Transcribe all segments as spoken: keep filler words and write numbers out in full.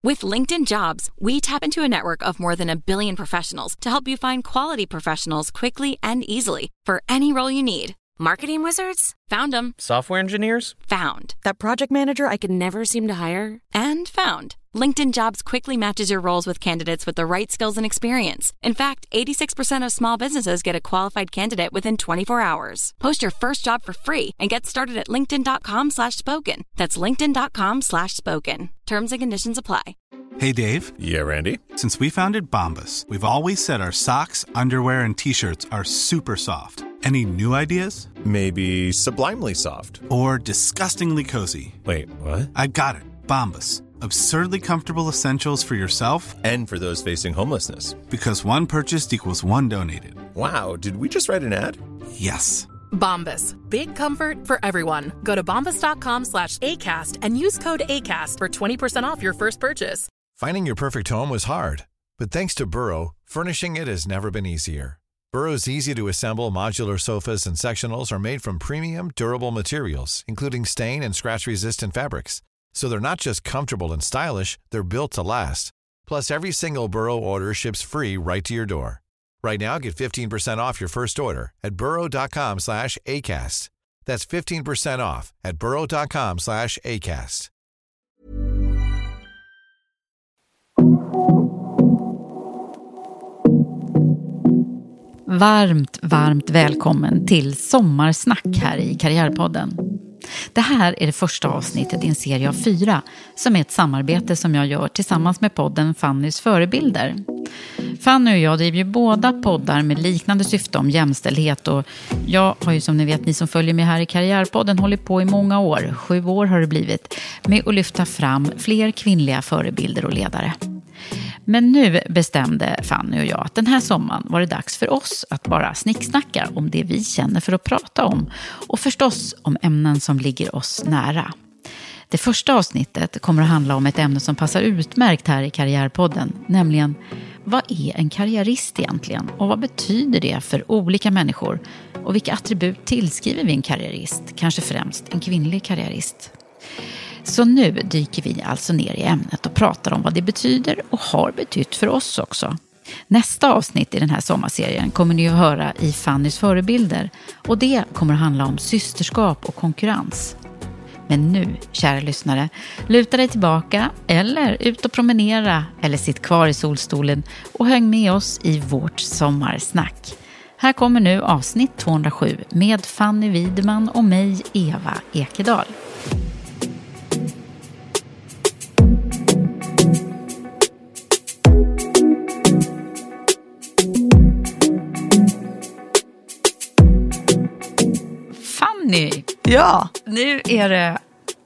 With LinkedIn Jobs, we tap into a network of more than a billion professionals to help you find quality professionals quickly and easily for any role you need. Marketing wizards? Found them. Software engineers? Found. That project manager I could never seem to hire? And found. LinkedIn Jobs quickly matches your roles with candidates with the right skills and experience. In fact, eighty-six percent of small businesses get a qualified candidate within twenty-four hours. Post your first job for free and get started at linkedin.com slash spoken. That's linkedin.com slash spoken. Terms and conditions apply. Hey, Dave. Yeah, Randy. Since we founded Bombas, we've always said our socks, underwear, and T-shirts are super soft. Any new ideas? Maybe sublimely soft. Or disgustingly cozy. Wait, what? I got it. Bombas. Absurdly comfortable essentials for yourself and for those facing homelessness. Because one purchased equals one donated. Wow, did we just write an ad? Yes. Bombas. Big comfort for everyone. Go to bombas.com slash ACAST and use code ACAST for twenty percent off your first purchase. Finding your perfect home was hard, but thanks to Burrow, furnishing it has never been easier. Burrow's easy-to-assemble modular sofas and sectionals are made from premium, durable materials, including stain and scratch-resistant fabrics. So they're not just comfortable and stylish, they're built to last. Plus, every single Burrow order ships free right to your door. Right now, get fifteen percent off your first order at burrow.com slash ACAST. That's fifteen percent off at burrow.com slash ACAST. Varmt, varmt välkommen till Sommarsnack här i Karriärpodden. Det här är det första avsnittet i en serie av fyra som är ett samarbete som jag gör tillsammans med podden Fannys förebilder. Fanny och jag driver ju båda poddar med liknande syfte om jämställdhet och jag har ju som ni vet, ni som följer mig här i Karriärpodden hållit på i många år, sju år har det blivit, med att lyfta fram fler kvinnliga förebilder och ledare. Men nu bestämde Fanny och jag att den här sommaren var det dags för oss att bara snicksnacka om det vi känner för att prata om. Och förstås om ämnen som ligger oss nära. Det första avsnittet kommer att handla om ett ämne som passar utmärkt här i Karriärpodden. Nämligen, vad är en karriärist egentligen? Och vad betyder det för olika människor? Och vilka attribut tillskriver vi en karriärist? Kanske främst en kvinnlig karriärist. Så nu dyker vi alltså ner i ämnet och pratar om vad det betyder och har betytt för oss också. Nästa avsnitt i den här sommarserien kommer ni att höra i Fannys förebilder och det kommer att handla om systerskap och konkurrens. Men nu, kära lyssnare, luta dig tillbaka eller ut och promenera eller sitt kvar i solstolen och häng med oss i vårt sommarsnack. Här kommer nu avsnitt tvåhundrasju med Fanny Widman och mig, Eva Ekedal. Fanny, ja. Nu är det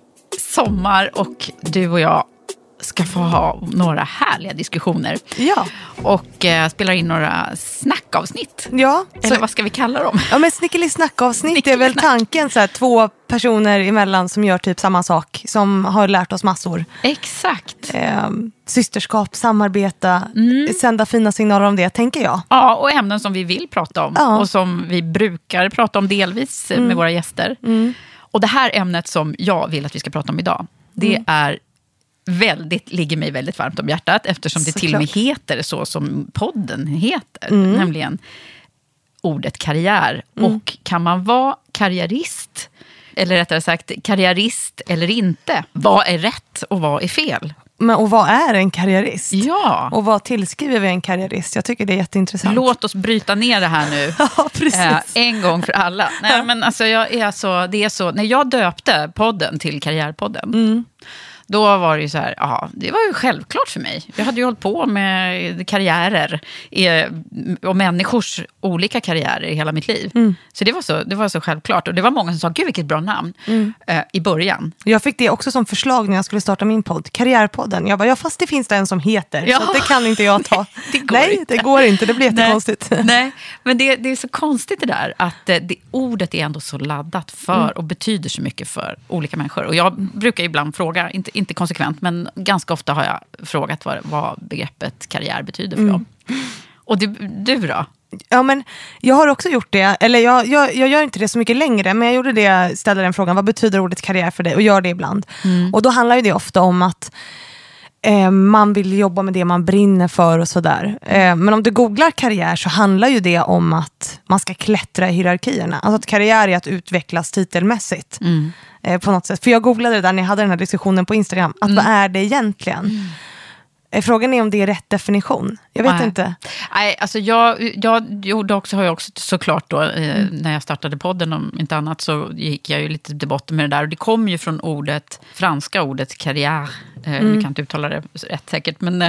sommar och du och jag ska få ha några härliga diskussioner. Ja. Och eh, spelar in några snackavsnitt. Ja. Eller så, vad ska vi kalla dem? Ja, men snickeli snackavsnitt det är väl tanken så här, två personer emellan som gör typ samma sak, som har lärt oss massor. Exakt. Eh, systerskap, samarbeta, mm. sända fina signaler om det, tänker jag. Ja, och ämnen som vi vill prata om. Ja. Och som vi brukar prata om delvis mm. med våra gäster. Mm. Och det här ämnet som jag vill att vi ska prata om idag, det mm. är väldigt, ligger mig väldigt varmt om hjärtat eftersom det så till och med heter så som podden heter, mm. nämligen ordet karriär. Mm. Och kan man vara karriärist, eller rättare sagt karriärist eller inte? Vad är rätt och vad är fel? Men, och vad är en karriärist? Ja. Och vad tillskriver vi en karriärist? Jag tycker det är jätteintressant. Låt oss bryta ner det här nu. Ja, precis. Eh, en gång för alla. Nej, men alltså jag är så, det är så, när jag döpte podden till Karriärpodden, mm. då var det ju så här, ja, det var ju självklart för mig. Jag hade ju hållit på med karriärer och människors olika karriärer i hela mitt liv. Mm. Så det var så, det var så självklart. Och det var många som sa, gud vilket bra namn mm. eh, i början. Jag fick det också som förslag när jag skulle starta min podd, Karriärpodden. Jag bara, ja fast det finns det en som heter, ja. Så det kan inte jag ta. Nej, det går, Nej, inte. Det går inte, det blir jättekonstigt. Nej, Nej. men det, det är så konstigt det där, att det, ordet är ändå så laddat för mm. och betyder så mycket för olika människor. Och jag brukar ibland fråga, inte inte konsekvent, men ganska ofta har jag frågat vad, vad begreppet karriär betyder för mm. dem. Och du, du då? Ja, men jag har också gjort det, eller jag, jag, jag gör inte det så mycket längre, men jag gjorde det, ställde den frågan, vad betyder ordet karriär för dig? Och gör det ibland. Mm. Och då handlar ju det ofta om att eh, man vill jobba med det man brinner för och sådär. Eh, men om du googlar karriär så handlar ju det om att man ska klättra i hierarkierna. Alltså att karriär är att utvecklas titelmässigt. Mm. Eh, på något sätt. För jag googlade det där när jag hade den här diskussionen på Instagram. Att mm. vad är det egentligen? Mm. Frågan är om det är rätt definition. Jag vet Nej. inte. Nej, alltså jag, jag gjorde också, har jag också såklart då, eh, mm. när jag startade podden, om inte annat, så gick jag ju lite till botten med det där. Och det kom ju från ordet, franska ordet karriär. Eh, mm. Nu kan inte uttala det rätt säkert, men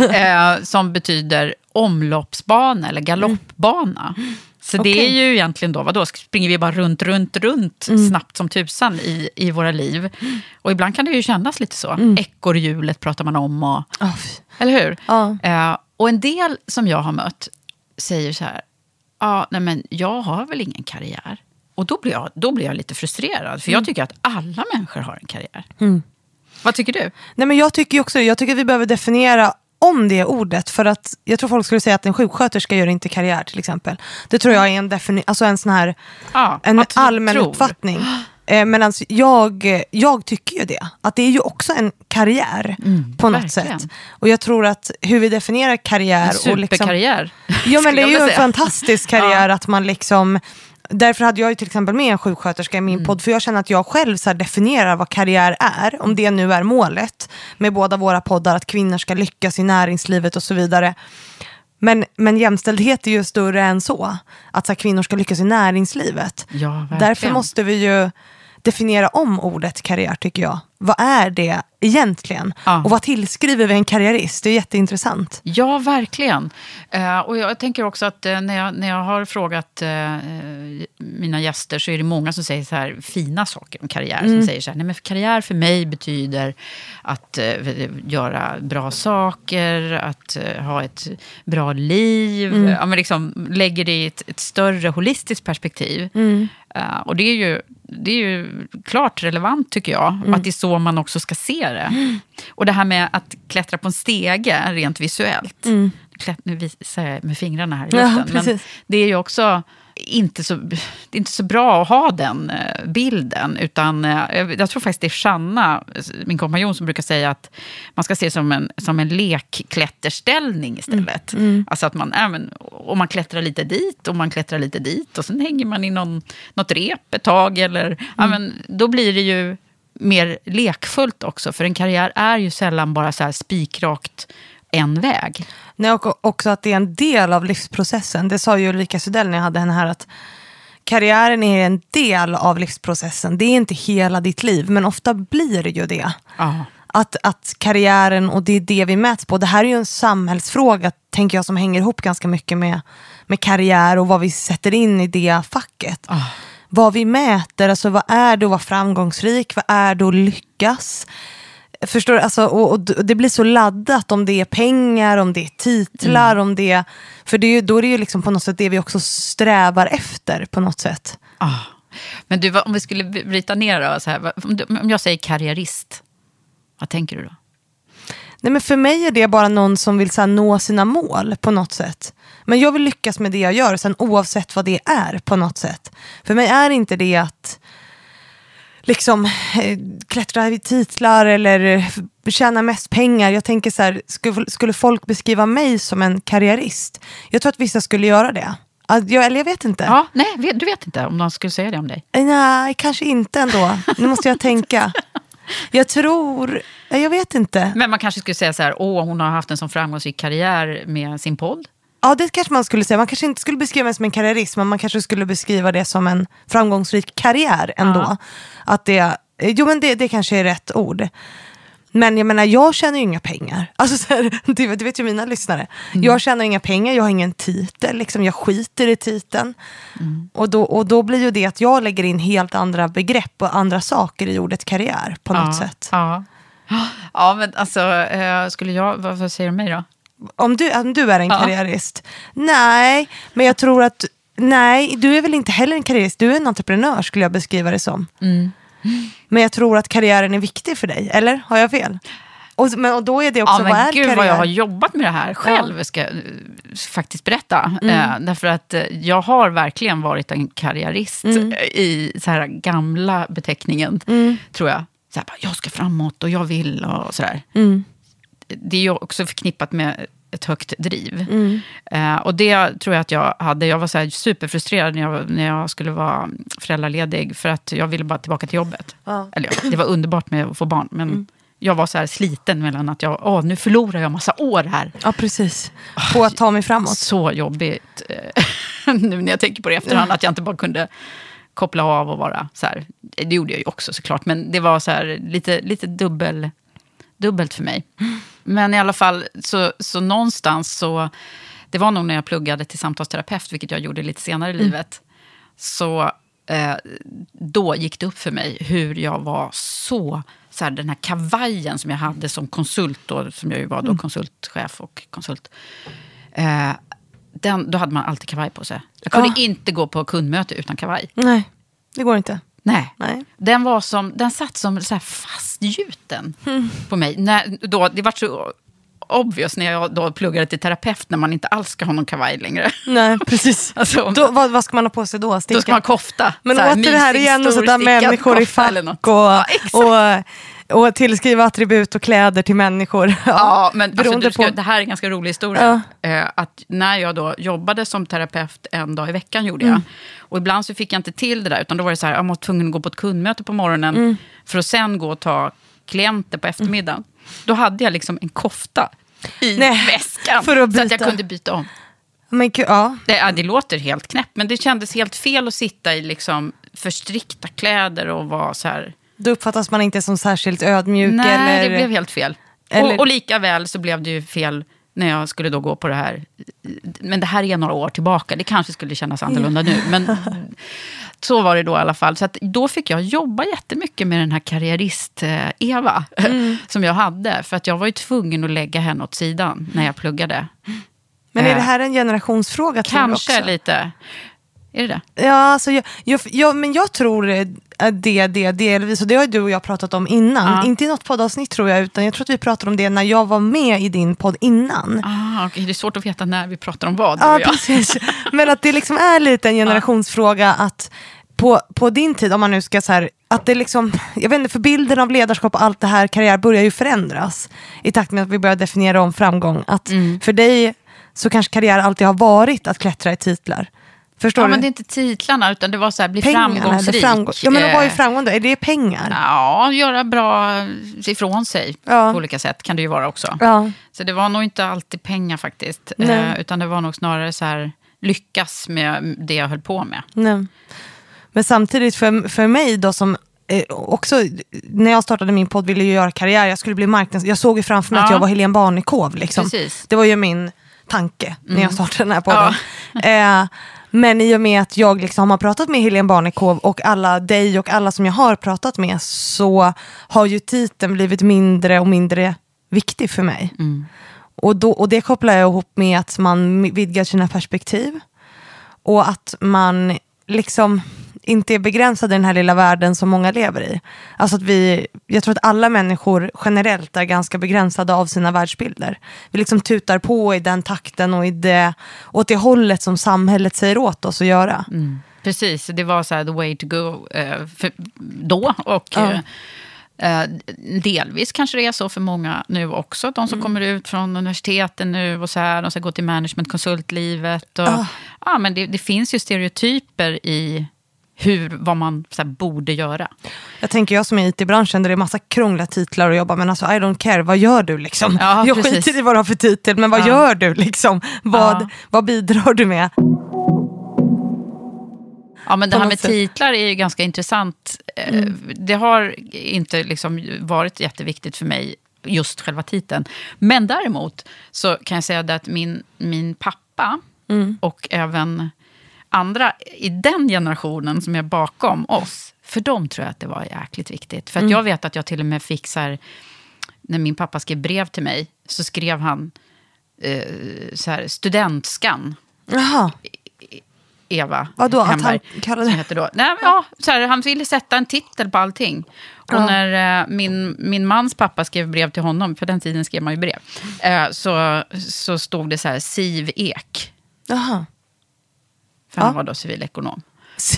eh, som betyder omloppsbana eller galoppbana. Mm. Så okay. det är ju egentligen då, vadå, springer vi bara runt, runt, runt mm. snabbt som tusan i, i våra liv. Och ibland kan det ju kännas lite så. Mm. Ekorrhjulet pratar man om. Och, oh. Eller hur? Oh. Eh, och en del som jag har mött säger så här, ja, ah, nej men jag har väl ingen karriär. Och då blir jag, då blir jag lite frustrerad. För mm. jag tycker att alla människor har en karriär. Mm. Vad tycker du? Nej men jag tycker också, jag tycker att vi behöver definiera om det ordet, för att jag tror folk skulle säga att en sjuksköterska gör inte karriär till exempel. Det tror jag är en defini- alltså en sån här ja, en allmän tror. uppfattning. Eh, men alltså jag, jag tycker ju det. Att det är ju också en karriär mm, på något verkligen. sätt. Och jag tror att hur vi definierar karriär. En superkarriär. Och liksom, ja men det är ju en fantastisk karriär ja. att man liksom. Därför hade jag ju till exempel med en sjuksköterska i min mm. podd. För jag känner att jag själv så här definierar vad karriär är. Om det nu är målet med båda våra poddar. Att kvinnor ska lyckas i näringslivet och så vidare. Men, men jämställdhet är ju större än så. Att så här, kvinnor ska lyckas i näringslivet. Ja, därför måste vi ju definiera om ordet karriär tycker jag. Vad är det egentligen? Ja. Och vad tillskriver vi en karriärist? Det är jätteintressant. Ja, verkligen. Uh, och jag tänker också att uh, när, jag, när jag har frågat uh, mina gäster så är det många som säger så här fina saker om karriär. Mm. Som säger så här, nej men för karriär för mig betyder att uh, göra bra saker, att uh, ha ett bra liv. Mm. Ja, men liksom lägger det i ett, ett större holistiskt perspektiv. Mm. Uh, och det är ju det är ju klart relevant tycker jag. Mm. Att det är så man också ska se det. Mm. Och det här med att klättra på en stege rent visuellt. Mm. Nu visar jag med fingrarna här i luften. Ja, men det är ju också inte så, det är inte så bra att ha den bilden. Utan jag tror faktiskt det är Shanna, min kompanjon, som brukar säga att man ska se som en, som en lekklätterställning istället. Mm. Mm. Alltså att man, även, om man klättrar lite dit och man klättrar lite dit och sen hänger man i någon, något rep ett tag. Eller, mm. ja, men, då blir det ju mer lekfullt också. För en karriär är ju sällan bara så här spikrakt en väg. Nej, och också att det är en del av livsprocessen. Det sa ju Ulrika Sydell när jag hade henne här, att karriären är en del av livsprocessen. Det är inte hela ditt liv, men ofta blir det ju det. Ah. Att, att karriären, och det är det vi mäts på. Det här är ju en samhällsfråga, tänker jag, som hänger ihop ganska mycket med, med karriär och vad vi sätter in i det facket. Ah. Vad vi mäter, alltså vad är det att vara framgångsrik? Vad är det att lyckas? Förstår du? Alltså, och, och det blir så laddat om det är pengar, om det är titlar, mm. om det är, för det är ju, då är det ju liksom på något sätt det vi också strävar efter på något sätt. Ah. Men du, om vi skulle bryta ner då, så här, om jag säger karriärist, vad tänker du då? Nej, men för mig är det bara någon som vill så här, nå sina mål på något sätt. Men jag vill lyckas med det jag gör, sen oavsett vad det är på något sätt. För mig är inte det att liksom klättra i titlar eller tjäna mest pengar. Jag tänker så här, skulle, skulle folk beskriva mig som en karriärist? Jag tror att vissa skulle göra det. Jag, eller jag vet inte. Ja, nej, du vet inte om någon skulle säga det om dig. Nej, kanske inte ändå. Nu måste jag tänka. Jag tror, jag vet inte. Men man kanske skulle säga så här, åh, hon har haft en sån framgångsrik karriär med sin podd. Ja, det kanske man skulle säga. Man kanske inte skulle beskriva det som en karriärist, men man kanske skulle beskriva det som en framgångsrik karriär ändå. Ja. Att det, jo men det, det kanske är rätt ord. Men jag menar, jag tjänar ju inga pengar. Alltså så här, det, det vet ju mina lyssnare. Mm. Jag tjänar inga pengar, jag har ingen titel. Liksom, jag skiter i titeln. Mm. Och, då, och då blir ju det att jag lägger in helt andra begrepp och andra saker i ordet karriär på något ja. sätt. Ja. Ja, men alltså, skulle jag, vad, vad säger du mig då? Om du, om du är en ja. karriärist? Nej, men jag tror att nej, du är väl inte heller en karriärist. Du är en entreprenör, skulle jag beskriva det som. Mm. Men jag tror att karriären är viktig för dig, eller? Har jag fel? Och, men, och då är det också, ja, men vad är gud karriär? Vad jag har jobbat med det här själv, ja. ska jag faktiskt berätta. Mm. Eh, därför att jag har verkligen varit en karriärist mm. i så här gamla beteckningen, mm. tror jag. Så här, jag ska framåt och jag vill och sådär. Mm. det är ju också förknippat med ett högt driv. Mm. Uh, och det tror jag att jag hade. Jag var så här superfrustrerad när jag, när jag skulle vara föräldraledig för att jag ville bara tillbaka till jobbet. Ja. Eller ja, det var underbart med att få barn, men mm. jag var så här sliten mellan att jag, åh, nu förlorar jag massa år här. Ja, precis. På att ta mig framåt. Så jobbigt. Nu när jag tänker på det efterhand, ja. Att jag inte bara kunde koppla av och vara så här. Det gjorde jag ju också såklart, men det var så här lite, lite dubbel, dubbelt för mig. Men i alla fall, så, så någonstans så, det var nog när jag pluggade till samtalsterapeut, vilket jag gjorde lite senare i mm. livet, så eh, då gick det upp för mig hur jag var så, så här, den här kavajen som jag hade som konsult då, som jag ju var då mm. konsultchef och konsult, eh, den, då hade man alltid kavaj på sig. Jag kunde ja. inte gå på kundmöte utan kavaj. Nej, det går inte. Nej, Nej. Den var som, den satt som så här fastgjuten mm. på mig. När, då, det var så obvious när jag då pluggade till terapeut, när man inte alls ska ha någon kavaj längre. Nej, precis. Alltså, då, vad, vad ska man ha på sig då? Sticka? Då ska man kofta. Men åter det här igen och sätta människor i fack och, ja, och, och tillskriva attribut och kläder till människor. Ja, ja men alltså, du ska, på... det här är en ganska rolig historia. Ja. Eh, att när jag då jobbade som terapeut en dag i veckan gjorde jag. Mm. Och ibland så fick jag inte till det där, utan då var det så här, jag var tvungen att gå på ett kundmöte på morgonen mm. för att sen gå och ta klienter på eftermiddagen. Mm. Då hade jag liksom en kofta i Nej, väskan för att så att jag kunde byta om. Men, ja. Det, ja, det låter helt knäpp, men det kändes helt fel att sitta i liksom förstrikta kläder och vara så här. Då uppfattas man inte som särskilt ödmjuk. Nej, eller... det blev helt fel. Eller... Och, och lika väl så blev det ju fel när jag skulle då gå på det här. Men det här är några år tillbaka. Det kanske skulle kännas annorlunda nu. Men så var det då i alla fall. Så att då fick jag jobba jättemycket med den här karriärist-Eva. Mm. Som jag hade. För att jag var ju tvungen att lägga henne åt sidan när jag pluggade. Men är det här en generationsfråga? Kanske tror lite. Är det det? Ja, alltså jag, jag, jag, men jag tror det, det delvis, och det har du och jag pratat om innan. Ja. Inte i något poddavsnitt tror jag, utan jag tror att vi pratade om det när jag var med i din podd innan. Ah, okay. Det är svårt att veta när vi pratar om vad. Ja, precis. Men att det liksom är lite en generationsfråga att på, på din tid, om man nu ska så här, att det liksom, jag vet inte, för bilden av ledarskap och allt det här, karriär börjar ju förändras i takt med att vi börjar definiera om framgång. Att mm. för dig så kanske karriär alltid har varit att klättra i titlar. Förstår ja, du? Men det är inte titlarna, utan det var så här, bli pengarna, framgångsrik. Framgång... Ja, men vad är framgång då? Är det pengar? Ja, göra bra ifrån sig ja. på olika sätt kan det ju vara också. Ja. Så det var nog inte alltid pengar faktiskt. Eh, utan det var nog snarare så här, lyckas med det jag höll på med. Nej. Men samtidigt för, för mig då som eh, också, när jag startade min podd ville jag göra karriär. Jag skulle bli marknads... Jag såg ju framför mig ja. att jag var Helene Barnekow. Liksom. Det var ju min tanke mm. när jag startade den här podden. Ja. eh, Men i och med att jag liksom har pratat med Helene Barnekow och alla dig och alla som jag har pratat med, så har ju titeln blivit mindre och mindre viktig för mig. Mm. Och, då, och det kopplar jag ihop med att man vidgar sina perspektiv. Och att man liksom inte är begränsad i den här lilla världen som många lever i. Alltså att vi, jag tror att alla människor generellt är ganska begränsade av sina världsbilder. Vi liksom tutar på i den takten och i det, åt det hållet som samhället säger åt oss att göra. Mm. Precis, det var så här the way to go eh, för, då och ja. eh, delvis kanske det är så för många nu också. De som mm. kommer ut från universiteten nu och så här, de ska gå till management-konsultlivet. Och, ja. Ja, men det, det finns ju stereotyper i hur, vad man så här, borde göra. Jag tänker jag som är i I T-branschen där det är massa krångliga titlar att jobba, men alltså I don't care, vad gör du liksom? Ja, jag precis. skiter i vad du har för titel, men vad ja. gör du liksom? Vad, ja. vad bidrar du med? Ja, men det här med sätt. titlar är ju ganska intressant. Mm. Det har inte liksom varit jätteviktigt för mig, just själva titeln. Men däremot så kan jag säga att min, min pappa mm. och även andra i den generationen som är bakom oss, för dem tror jag att det var jäkligt viktigt. För att mm. jag vet att jag till och med fick så här, när min pappa skrev brev till mig, så skrev han eh, så här, studentskan. Jaha. Eva Vadå, Hemberg, att han kallade det? Heter då. Nej, men ja, så här, han ville sätta en titel på allting. Och ja. när eh, min, min mans pappa skrev brev till honom, för den tiden skrev man ju brev, eh, så, så stod det så här, Siv Ek. Jaha. För han ja. var då civilekonom. Siv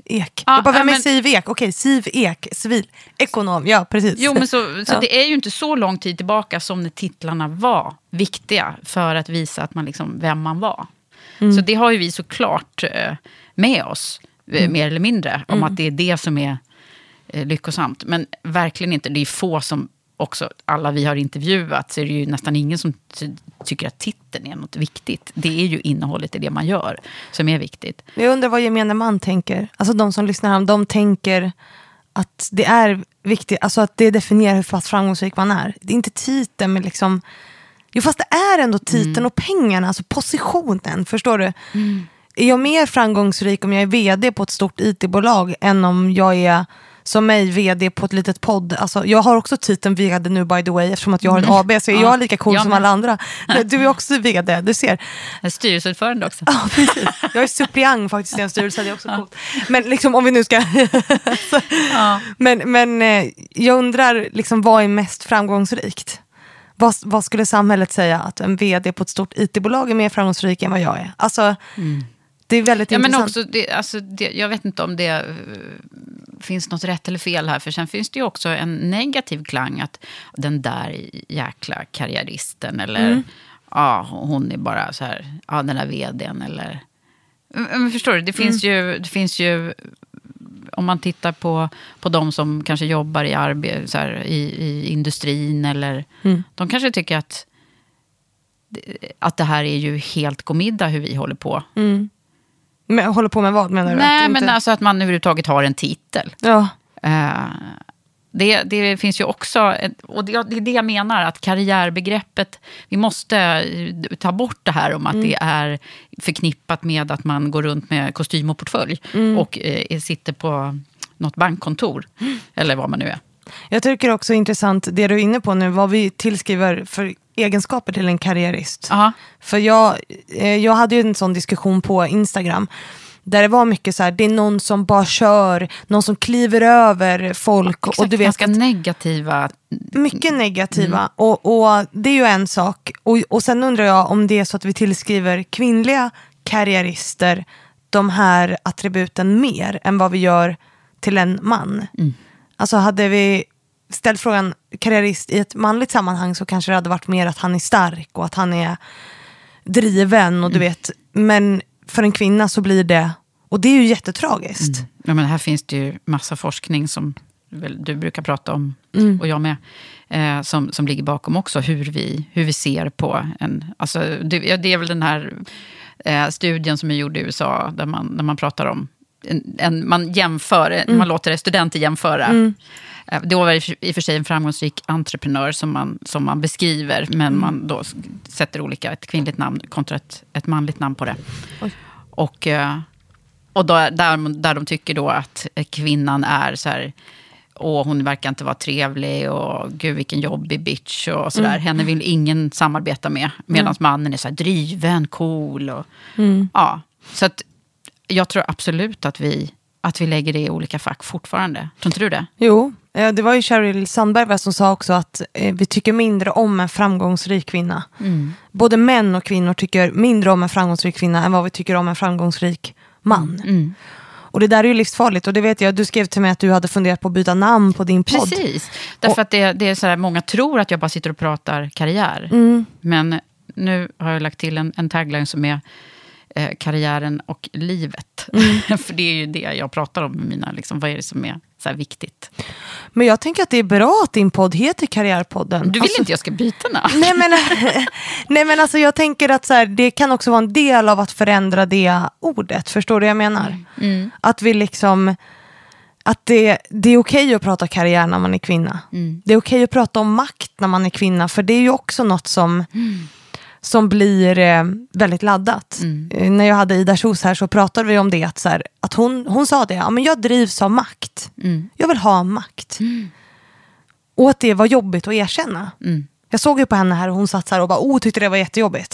Ek. Ja, jag bara, vem men... är Siv Ek? Okej, Siv Ek, civil, ekonom, ja precis. Jo, men så, så ja. det är ju inte så lång tid tillbaka som när titlarna var viktiga för att visa att man liksom, vem man var. Mm. Så det har ju vi såklart med oss, mm. mer eller mindre, om mm. att det är det som är lyckosamt. Men verkligen inte, det är få som också, alla vi har intervjuat, så är det ju nästan ingen som ty- tycker att titeln är något viktigt. Det är ju innehållet i det man gör som är viktigt. Jag undrar vad gemene man tänker. Alltså de som lyssnar här, de tänker att det är viktigt, alltså att det definierar hur fast framgångsrik man är. Det är inte titeln, men liksom, jo fast det är ändå titeln mm. och pengarna, alltså positionen, förstår du? Mm. Är jag mer framgångsrik om jag är vd på ett stort I T-bolag än om jag är som mig vd på ett litet podd? Alltså, jag har också titeln vd nu, by the way, eftersom att jag har ett A B, så är ja, jag lika cool jag som alla andra. Du är också vd, du ser. En styrelseordförande också. Ja, precis. Jag är suppleant faktiskt i en styrelse, det är också ja. coolt. Men liksom, om vi nu ska... ja. Men, men jag undrar, liksom, vad är mest framgångsrikt? Vad, vad skulle samhället säga att en vd på ett stort I T-bolag är mer framgångsrik än vad jag är? Alltså... Mm. Det är väldigt ja, intressant. Men också, det, alltså, det, jag vet inte om det uh, finns något rätt eller fel här. För sen finns det ju också en negativ klang. Att den där jäkla karriäristen. Eller mm. ja, hon är bara så här. Ja, den där vdn. Eller, men förstår du, det finns, mm. ju, det finns ju... Om man tittar på, på de som kanske jobbar i, arbe, så här, i, i industrin. Eller, mm. de kanske tycker att, att det här är ju helt godmiddag hur vi håller på. Mm. Men håller på med vad, menar du? Nej, inte... men alltså att man överhuvudtaget har en titel. Ja. Uh, det, det finns ju också, och det, det är det jag menar, att karriärbegreppet, vi måste ta bort det här om att mm. det är förknippat med att man går runt med kostym och portfölj mm. och eh, sitter på något bankkontor, mm. eller vad man nu är. Jag tycker också intressant det du är inne på nu, vad vi tillskriver för egenskaper till en karriärist. Aha. För jag, jag hade ju en sån diskussion på Instagram där det var mycket så här, det är någon som bara kör, någon som kliver över folk. Exakt, och du vet ganska negativa. Mycket negativa. Mm. Och, och det är ju en sak. Och, och sen undrar jag om det är så att vi tillskriver kvinnliga karriärister de här attributen mer än vad vi gör till en man. Mm. Alltså hade vi ställt frågan karriärist i ett manligt sammanhang så kanske det hade varit mer att han är stark och att han är driven och du mm. vet, men för en kvinna så blir det, och det är ju jättetragiskt. Mm. Ja, men här finns det ju massa forskning som du brukar prata om mm. och jag med, eh, som, som ligger bakom också hur vi, hur vi ser på en, alltså det, det är väl den här eh, studien som är gjord i U S A där man, där man pratar om En, en, man jämför, mm. man låter studenter jämföra. Mm. Det var i, i och för sig en framgångsrik entreprenör som man, som man beskriver, men mm. man då sätter olika, ett kvinnligt namn kontra ett, ett manligt namn på det. Oj. Och, och då, där, där de tycker då att kvinnan är så här, åh, hon verkar inte vara trevlig och gud vilken jobbig bitch och sådär. Mm. Henne vill ingen samarbeta med, medan mm. mannen är så här driven, cool och mm. ja, så att jag tror absolut att vi, att vi lägger det i olika fack fortfarande. Tror inte du det? Jo, det var ju Sheryl Sandberg som sa också att vi tycker mindre om en framgångsrik kvinna. Mm. Både män och kvinnor tycker mindre om en framgångsrik kvinna än vad vi tycker om en framgångsrik man. Mm. Mm. Och det där är ju livsfarligt. Och det vet jag, du skrev till mig att du hade funderat på att byta namn på din podd. Precis, därför och, att det, det är så här, många tror att jag bara sitter och pratar karriär. Mm. Men nu har jag lagt till en, en tagline som är Eh, karriären och livet. Mm. För det är ju det jag pratar om med mina, liksom, vad är det som är så här viktigt. Men jag tänker att det är bra att din podd heter Karriärpodden. Du vill alltså, inte jag ska byta namn. Nej men, nej men alltså jag tänker att så här, det kan också vara en del av att förändra det ordet. Förstår du vad jag menar? Mm. Mm. Att vi liksom, att det, det är okej att prata karriär när man är kvinna. Mm. Det är okej att prata om makt när man är kvinna. För det är ju också något som mm. som blir eh, väldigt laddat. Mm. Eh, när jag hade Ida Kjos här så pratade vi om det. Att, så här, att hon, hon sa det, ja, men jag drivs av makt. Mm. Jag vill ha makt. Mm. Och att det var jobbigt att erkänna. Mm. Jag såg ju på henne här och hon satt så här och bara, oh, tyckte det var jättejobbigt.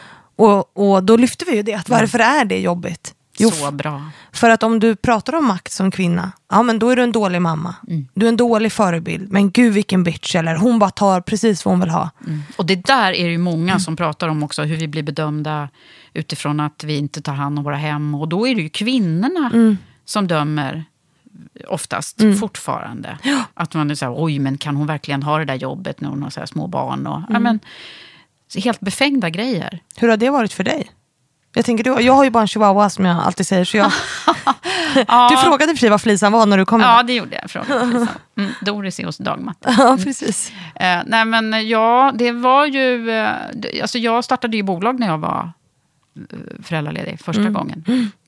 Och, och då lyfte vi ju det, att varför är det jobbigt? Jo, så bra. För att om du pratar om makt som kvinna, ja men då är du en dålig mamma. Mm. Du är en dålig förebild. Men gud vilken bitch, eller hon bara tar precis vad hon vill ha. Mm. Och det där är det ju många mm. som pratar om också, hur vi blir bedömda utifrån att vi inte tar hand om våra hem. Och då är det ju kvinnorna. Mm. som dömer oftast Mm. fortfarande. Ja. Att man är så här, oj, men kan hon verkligen ha det där jobbet när hon har så här små barn? Och, Mm. ja, men, helt befängda grejer. Hur har det varit för dig? Jag tänker, du, jag har ju bara en chihuahua som jag alltid säger. Så jag... Ja. Du frågade för sig vad Flisan var när du kom. Ja, det gjorde jag. Från mm, Doris är hos Dagmatta. Ja, precis. Eh, nej, men ja, det var ju... Eh, alltså jag startade ju bolag när jag var eh, föräldraledig första Mm. gången.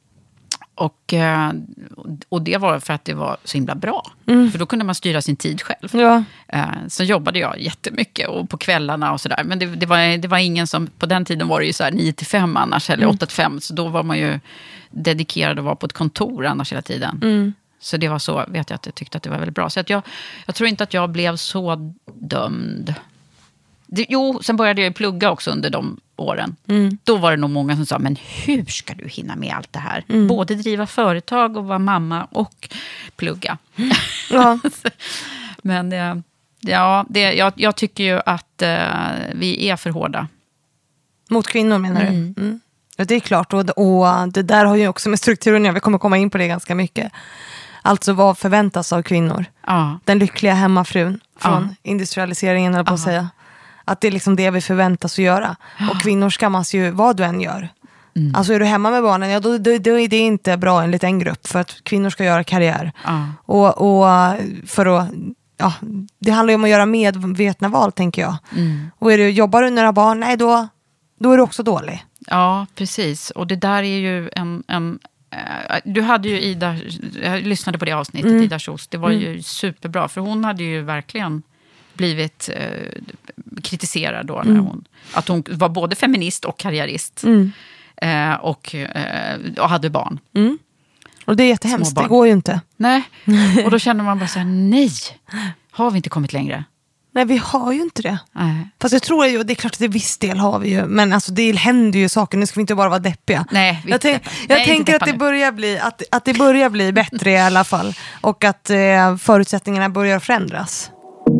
Och, eh, och det var för att det var så himla bra. Mm. För då kunde man styra sin tid själv. Ja. Eh, så jobbade jag jättemycket och på kvällarna och sådär. Men det, det, var, det var ingen som... På den tiden var det ju så här nio till fem annars, eller Mm. åtta till fem. Så då var man ju dedikerad att vara på ett kontor annars hela tiden. Mm. Så det var så, vet jag att jag tyckte att det var väldigt bra. Så att jag, jag tror inte att jag blev så dömd. Det, jo, sen började jag plugga också under de åren. Mm. Då var det nog många som sa, men hur ska du hinna med allt det här? Mm. Både driva företag och vara mamma och plugga. Ja. Men eh, ja, det, jag, jag tycker ju att eh, vi är för hårda. Mot kvinnor menar du? Mm. Mm. Ja, det är klart. Och, och det där har ju också med strukturen, ja, vi kommer komma in på det ganska mycket. Alltså vad förväntas av kvinnor? Ja. Den lyckliga hemmafrun från Ja. industrialiseringen, eller på att Ja. säga. Att det är liksom det vi förväntas att göra. Och kvinnor skammas ju vad du än gör. Mm. Alltså är du hemma med barnen, ja, då, då, då är det inte bra enligt en grupp. För att kvinnor ska göra karriär. Ja. Och, och för att, ja, det handlar ju om att göra medvetna val, tänker jag. Mm. Och är du, jobbar du när du har barn, nej då, då är du också dålig. Ja, precis. Och det där är ju en... en eh, du hade ju Ida... Jag lyssnade på det avsnittet, Mm. Ida Kjos. Det var Mm. ju superbra. För hon hade ju verkligen blivit eh, kritiserad då. När Mm. hon, att hon var både feminist och karriärist. Mm. Eh, och, eh, och hade barn. Mm. Och det är jättehemskt, Små det barn. går ju inte. Nej, och då känner man bara så här, nej, har vi inte kommit längre? Nej, vi har ju inte det. Nej. Fast jag tror ju, det är klart att det viss del har vi ju. Men alltså det händer ju saker, nu ska vi inte bara vara deppiga. Nej, vi jag tänk, deppar. jag Nej, tänker inte att det, deppa börjar bli, att, att det börjar bli bättre i alla fall. Och att eh, förutsättningarna börjar förändras.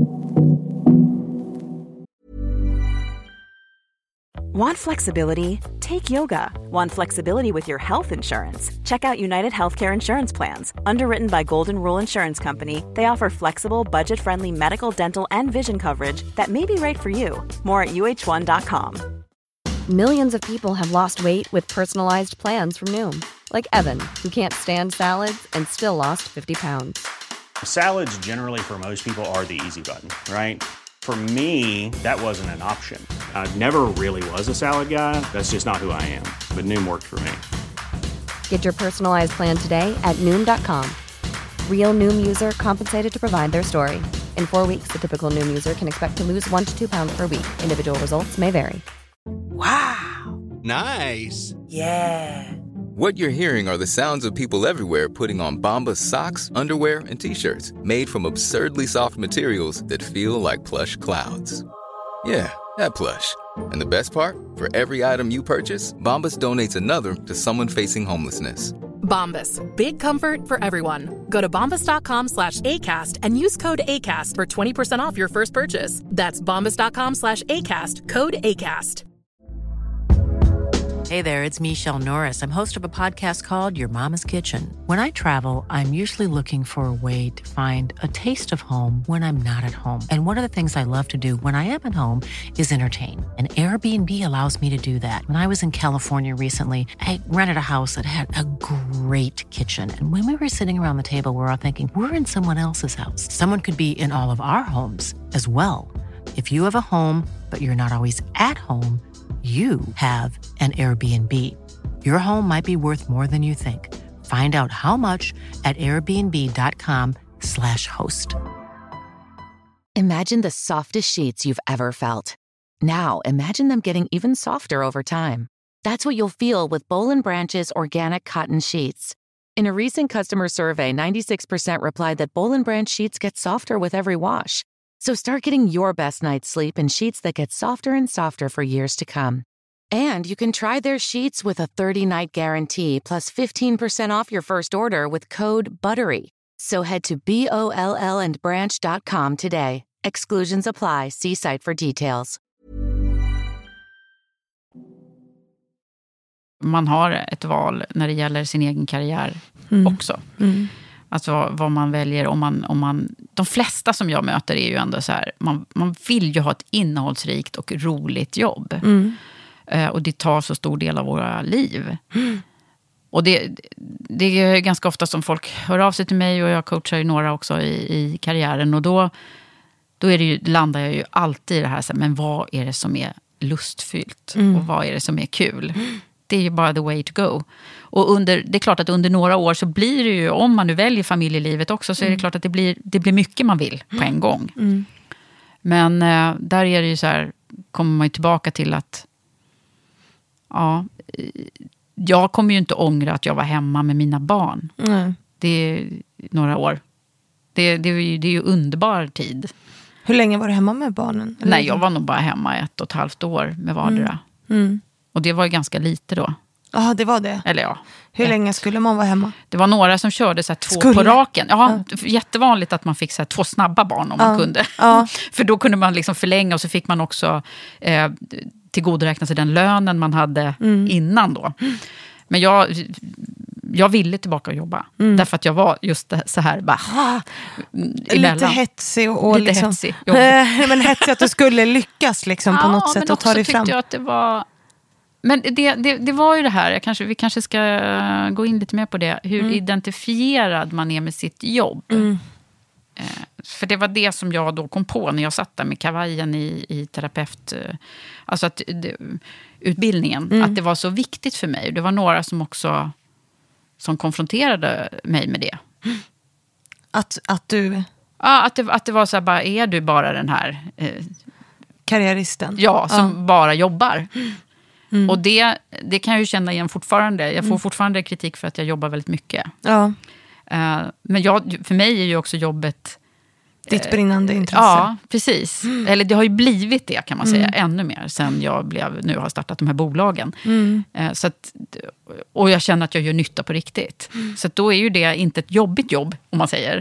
Want flexibility? Take yoga. Want flexibility with your health insurance? Check out United Healthcare Insurance Plans. Underwritten by Golden Rule Insurance Company, they offer flexible, budget-friendly medical, dental, and vision coverage that may be right for you. More at U H one dot com. Millions of people have lost weight with personalized plans from Noom. Like Evan, who can't stand salads and still lost fifty pounds. Salads generally for most people are the easy button, right? For me, that wasn't an option. I never really was a salad guy. That's just not who I am. But Noom worked for me. Get your personalized plan today at Noom dot com. Real Noom user compensated to provide their story. In four weeks, the typical Noom user can expect to lose one to two pounds per week. Individual results may vary. Wow. Nice. Yeah. What you're hearing are the sounds of people everywhere putting on Bombas socks, underwear, and T-shirts made from absurdly soft materials that feel like plush clouds. Yeah, that plush. And the best part? For every item you purchase, Bombas donates another to someone facing homelessness. Bombas. Big comfort for everyone. Go to bombas.com slash ACAST and use code ACAST for twenty percent off your first purchase. That's bombas.com slash ACAST. Code ACAST. Hey there, it's Michelle Norris. I'm host of a podcast called Your Mama's Kitchen. When I travel, I'm usually looking for a way to find a taste of home when I'm not at home. And one of the things I love to do when I am at home is entertain. And Airbnb allows me to do that. When I was in California recently, I rented a house that had a great kitchen. And when we were sitting around the table, we were all thinking, we're in someone else's house. Someone could be in all of our homes as well. If you have a home, but you're not always at home, you have an Airbnb. Your home might be worth more than you think. Find out how much at airbnb.com slash host. Imagine the softest sheets you've ever felt. Now imagine them getting even softer over time. That's what you'll feel with Boll and Branch's organic cotton sheets. In a recent customer survey, ninety-six percent replied that Boll and Branch sheets get softer with every wash. So start getting your best night's sleep in sheets that get softer and softer for years to come. And you can try their sheets with a thirty-night guarantee plus fifteen percent off your first order with code BUTTERY. So head to B O L L and branch dot com today. Exclusions apply. See site for details. Man har ett val när det gäller sin egen karriär. mm. också. Mm. Alltså vad, vad man väljer. Om man, om man, de flesta som jag möter är ju ändå så här, man, man vill ju ha ett innehållsrikt och roligt jobb. Mm. Eh, och det tar så stor del av våra liv. Mm. Och det, det är ganska ofta som folk hör av sig till mig, och jag coachar ju några också i, i karriären. Och då, då är det ju, landar jag ju alltid i det här, så här, men vad är det som är lustfyllt? Mm. Och vad är det som är kul? Mm. Det är ju bara the way to go. Och under, det är klart att under några år så blir det ju, om man nu väljer familjelivet också, så är det mm. klart att det blir, det blir mycket man vill på en gång. Mm. Men eh, där är det ju så här, kommer man ju tillbaka till att ja, jag kommer ju inte ångra att jag var hemma med mina barn. Mm. Det är några år. Det, det, är ju, det är ju underbar tid. Hur länge var du hemma med barnen? Eller? Nej, jag var nog bara hemma ett och ett halvt år med vardera. Mm. Mm. Och det var ju ganska lite då. Ja, det var det. Eller ja. Hur ett. länge skulle man vara hemma? Det var några som körde så här två skulle. på raken. Ja, ja, jättevanligt att man fick så här två snabba barn om ja. man kunde. Ja. För då kunde man liksom förlänga, och så fick man också eh, tillgodoräkna sig den lönen man hade mm. innan då. Men jag, jag ville tillbaka och jobba. Mm. Därför att jag var just så här bara, ah, lite hetsig och, och lite liksom, hetsig. Men hetsig att du skulle lyckas liksom på ja, något sätt och ta dig fram. Men också tyckte jag att det var... Men det, det, det var ju det här, jag kanske, vi kanske ska gå in lite mer på det. Hur mm. identifierad man är med sitt jobb. Mm. Eh, för det var det som jag då kom på när jag satt där med kavajen i, i terapeut... Eh, alltså att... Det, utbildningen, mm. att det var så viktigt för mig. Det var några som också som konfronterade mig med det. Att, att du... Ja, att det, att det var så här, bara, är du bara den här... Eh, karriäristen? Ja, som ja. bara jobbar. Mm. Och det, det kan jag ju känna igen fortfarande. Jag får mm. fortfarande kritik för att jag jobbar väldigt mycket. Ja. Eh, men jag, för mig är ju också jobbet... Ditt brinnande intresse. Ja, precis. Mm. Eller det har ju blivit det, kan man säga, mm. ännu mer sen jag blev, nu har startat de här bolagen. Mm. Så att, och jag känner att jag gör nytta på riktigt. Mm. Så att då är ju det inte ett jobbigt jobb, om man säger.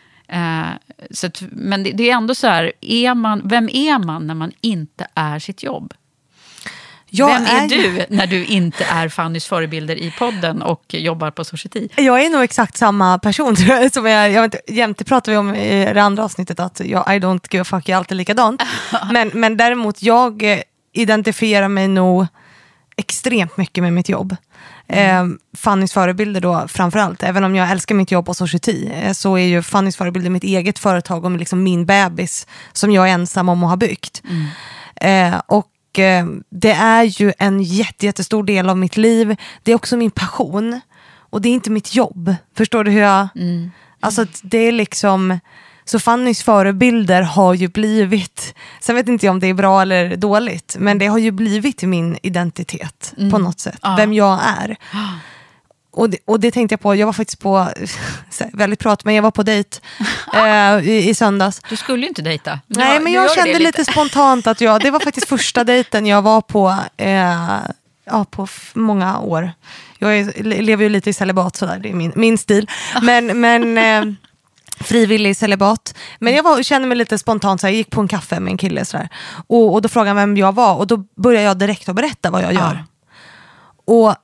Så att, men det, det är ändå så här, är man, vem är man när man inte är sitt jobb? Jag Vem är, är du när du inte är Fannys förebilder i podden och jobbar på Society? Jag är nog exakt samma person som jag, jag vet, jämte pratar vi om i det andra avsnittet att jag, I don't give a fuck, jag är alltid likadant. men, men däremot jag identifierar mig nog extremt mycket med mitt jobb. Mm. Eh, Fannys förebilder då framförallt. Även om jag älskar mitt jobb på Society eh, så är ju Fannys förebilder mitt eget företag och liksom min bebis som jag är ensam om att ha byggt. Mm. Eh, och det är ju en jätte, jättestor del av mitt liv. Det är också min passion. Och det är inte mitt jobb. Förstår du hur jag... Mm. Alltså det är liksom... Så Fannys förebilder har ju blivit... Sen vet inte jag om det är bra eller dåligt. Men det har ju blivit min identitet mm. på något sätt. Ah. Vem jag är. Och det, och det tänkte jag på, jag var faktiskt på, väldigt prat, men jag var på dejt eh, i, i söndags. Du skulle ju inte dejta. Du Nej, har, men jag kände lite. lite spontant att jag, det var faktiskt första dejten jag var på, eh, ja, på f- många år. Jag är, lever ju lite i celibat sådär, det är min, min stil. Men, men eh, frivillig celibat. Men jag var, kände mig lite spontant, så jag gick på en kaffe med en kille sådär. Och, och då frågade han vem jag var, och då började jag direkt att berätta vad jag gör. Ah. Och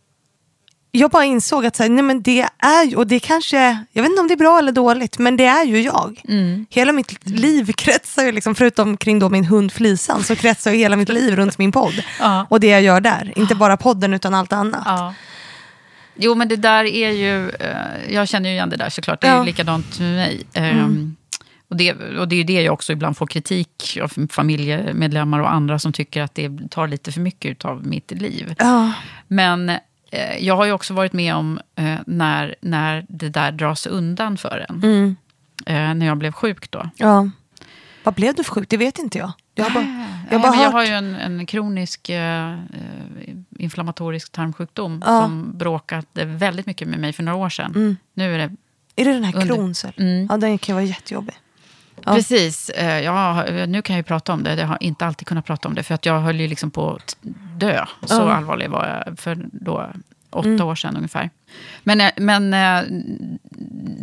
jag bara insåg att så här, nej men det är, och det kanske, jag vet inte om det är bra eller dåligt, men det är ju jag. Mm. Hela mitt liv kretsar ju liksom, förutom kring då min hund Flisan, så kretsar ju hela mitt liv runt min podd. Ja. Och det jag gör där, inte bara podden utan allt annat. Ja. Jo, men det där är ju, jag känner ju igen det där såklart, det är ja. likadant med mig. Mm. Um, och, det, och det är ju det jag också ibland får kritik av familjemedlemmar och andra som tycker att det tar lite för mycket av mitt liv. Ja. Men jag har ju också varit med om eh, när, när det där dras undan för en. Mm. Eh, när jag blev sjuk då. Ja. Vad blev du för sjuk? Det vet inte jag. Jag har bara, jag ja, bara hört. Jag har ju en, en kronisk eh, inflammatorisk tarmsjukdom ja. som bråkade väldigt mycket med mig för några år sedan. Mm. Nu är det... Är det den här Crohns? Mm. Ja, den kan vara jättejobbig. Ja. Precis, ja, nu kan jag ju prata om det. Jag har inte alltid kunnat prata om det. För att jag höll ju liksom på att dö. Så ja. allvarlig var jag för då åtta mm. år sedan ungefär. Men, men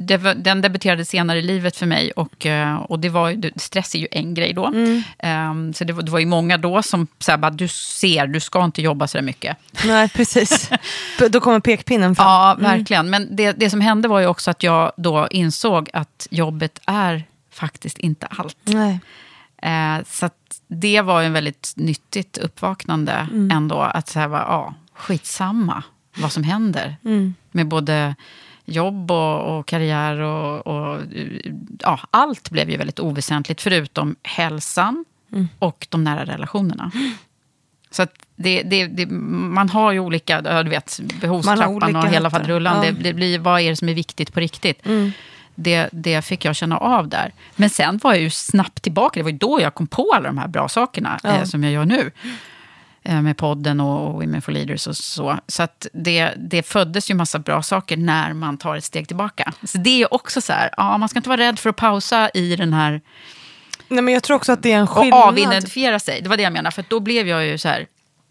det var, den debuterade senare i livet för mig och, och det var, stress är ju en grej då. Mm. Um, så det var, det var ju många då som sa bara, du ser, du ska inte jobba så där mycket. Nej, precis. Då kommer pekpinnen fram. Ja, verkligen. Mm. Men det, det som hände var ju också att jag då insåg att jobbet är faktiskt inte allt. Nej. Uh, så att det var en väldigt nyttigt uppvaknande mm. ändå. Att säga, ja, skitsamma vad som händer. Mm. Med både jobb och, och karriär och, och ja, allt blev ju väldigt oväsentligt förutom hälsan mm. och de nära relationerna. Mm. Så att det, det, det, man har ju olika, du vet, behovstrappan och hela faderullan. Ja. Det, det blir, vad är det som är viktigt på riktigt? Mm. Det, det fick jag känna av där. Men sen var jag ju snabbt tillbaka. Det var ju då jag kom på alla de här bra sakerna ja. eh, som jag gör nu. Eh, med podden och, och Women for Leaders och så. Så att det, det föddes ju massa bra saker när man tar ett steg tillbaka. Så det är också så här, ja, man ska inte vara rädd för att pausa i den här... Nej, men jag tror också att det är en skillnad. Och avidentifiera sig. Det var det jag menar. För då blev jag ju så här...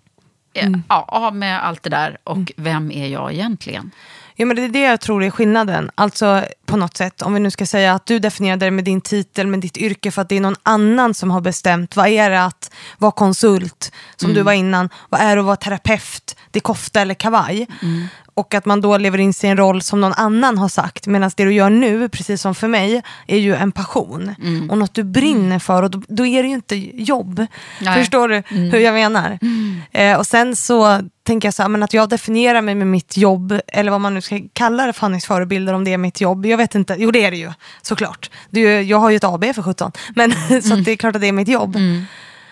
Mm. Ja, av med allt det där. Och mm. vem är jag egentligen? Ja, men det är det jag tror är skillnaden. Alltså på något sätt, om vi nu ska säga att du definierade det med din titel, med ditt yrke, för att det är någon annan som har bestämt. Vad är det att vara konsult, som mm. du var innan? Vad är det att vara terapeut? Det är kofta eller kavaj. Mm. Och att man då lever in sin roll som någon annan har sagt. Medan det du gör nu, precis som för mig, är ju en passion. Mm. Och något du brinner för. Och då, då är det ju inte jobb. Nej. Förstår du mm. hur jag menar? Mm. Eh, och sen så tänker jag så här, men att jag definierar mig med mitt jobb. Eller vad man nu ska kalla det, Fannys förebilder, om det är mitt jobb. Jag vet inte. Jo, det är det ju. Såklart. Det är ju, jag har ju ett A B för sjutton. Men mm. så att det är klart att det är mitt jobb. Mm.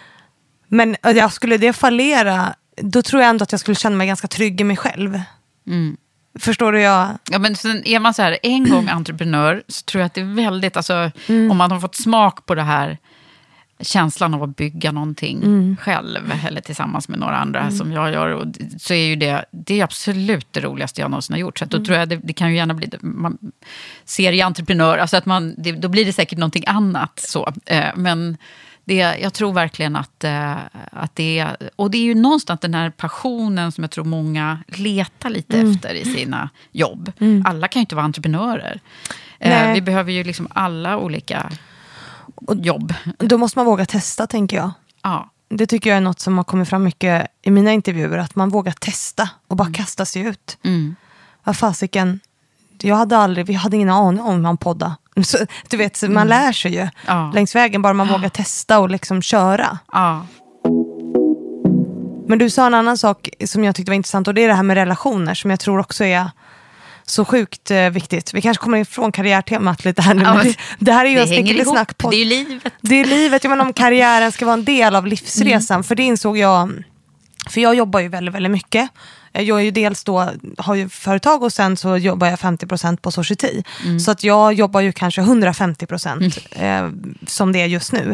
Men jag skulle det fallera, då tror jag ändå att jag skulle känna mig ganska trygg i mig själv. Mm. Förstår du? Jag... Ja, men sen är man så här en gång entreprenör, så tror jag att det är väldigt, alltså mm. om man har fått smak på det här känslan av att bygga någonting mm. själv eller tillsammans med några andra mm. som jag gör, och så är ju det, det är absolut det roligaste jag någonsin har gjort. Så att då mm. tror jag det, det kan ju gärna bli, man serieentreprenör, alltså att man, det, då blir det säkert någonting annat så, men det, jag tror verkligen att, att det är, och det är ju någonstans den här passionen som jag tror många letar lite mm. efter i sina jobb. Mm. Alla kan ju inte vara entreprenörer. Nej. Vi behöver ju liksom alla olika jobb. Då måste man våga testa, tänker jag. Ja. Det tycker jag är något som har kommit fram mycket i mina intervjuer, att man vågar testa och bara mm. kasta sig ut. Mm. Vad fasiken, jag hade aldrig, vi hade ingen aning om man podda. Så, du vet, man mm. lär sig ju ja. längs vägen, bara man ja. vågar testa och liksom köra. Ja. Men du sa en annan sak som jag tyckte var intressant, och det är det här med relationer, som jag tror också är så sjukt eh, viktigt. Vi kanske kommer ifrån karriärtemat lite här nu. Ja, det, det här är ju en sticklig snack på. Det är ju livet. Det är livet, jag menar, om karriären ska vara en del av livsresan. Mm. För det insåg jag, för jag jobbar ju väldigt, väldigt mycket. Jag är ju dels då, har ju företag, och sen så jobbar jag femtio procent på Society. Mm. Så att jag jobbar ju kanske hundrafemtio procent mm. eh, som det är just nu.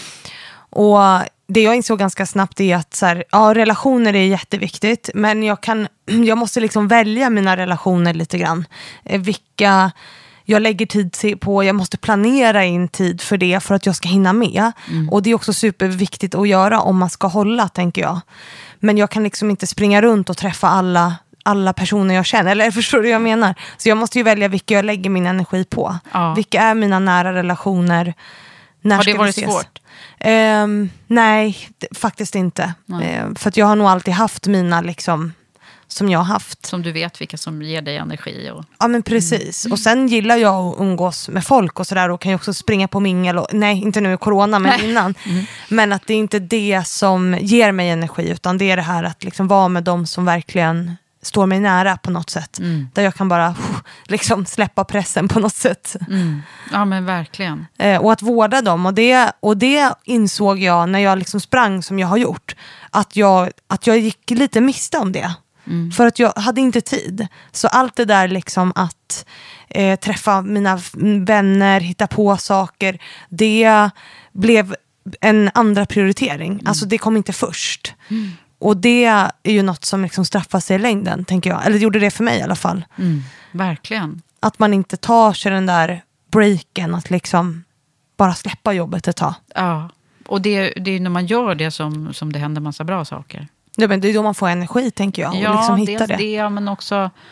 Och det jag insåg ganska snabbt är att så här, ja, relationer är jätteviktigt, men jag kan, jag måste liksom välja mina relationer lite grann. Eh, vilka jag lägger tid på, jag måste planera in tid för det för att jag ska hinna med. Mm. Och det är också superviktigt att göra om man ska hålla, tänker jag. Men jag kan liksom inte springa runt och träffa alla, alla personer jag känner. Eller förstår du vad jag menar? Så jag måste ju välja vilka jag lägger min energi på. Ja. Vilka är mina nära relationer? När har det varit svårt? Um, nej, d- faktiskt inte. Uh, för att jag har nog alltid haft mina liksom, som jag har haft. Som du vet vilka som ger dig energi. Och... Ja, men precis. Mm. Och sen gillar jag att umgås med folk och sådär, och kan ju också springa på mingel. Och, nej, inte nu i corona, men nej. innan. Mm. Men att det är inte det som ger mig energi, utan det är det här att liksom vara med dem som verkligen står mig nära på något sätt. Mm. Där jag kan bara liksom släppa pressen på något sätt. Mm. Ja, men verkligen. Eh, och att vårda dem. Och det, och det insåg jag när jag liksom sprang som jag har gjort. Att jag, att jag gick lite miste om det. Mm. För att jag hade inte tid. Så allt det där liksom att eh, träffa mina vänner, hitta på saker, det blev en andra prioritering. Mm. Alltså det kom inte först. Mm. Och det är ju något som liksom straffar sig i längden, tänker jag. Eller gjorde det för mig i alla fall. Mm. Verkligen. Att man inte tar sig den där breaken, att liksom bara släppa jobbet ett tag. Ja, och det, det är när man gör det som, som det händer massa bra saker. Ja, men det är då man får energi, tänker jag. Ja, och liksom hitta det. Ja, men också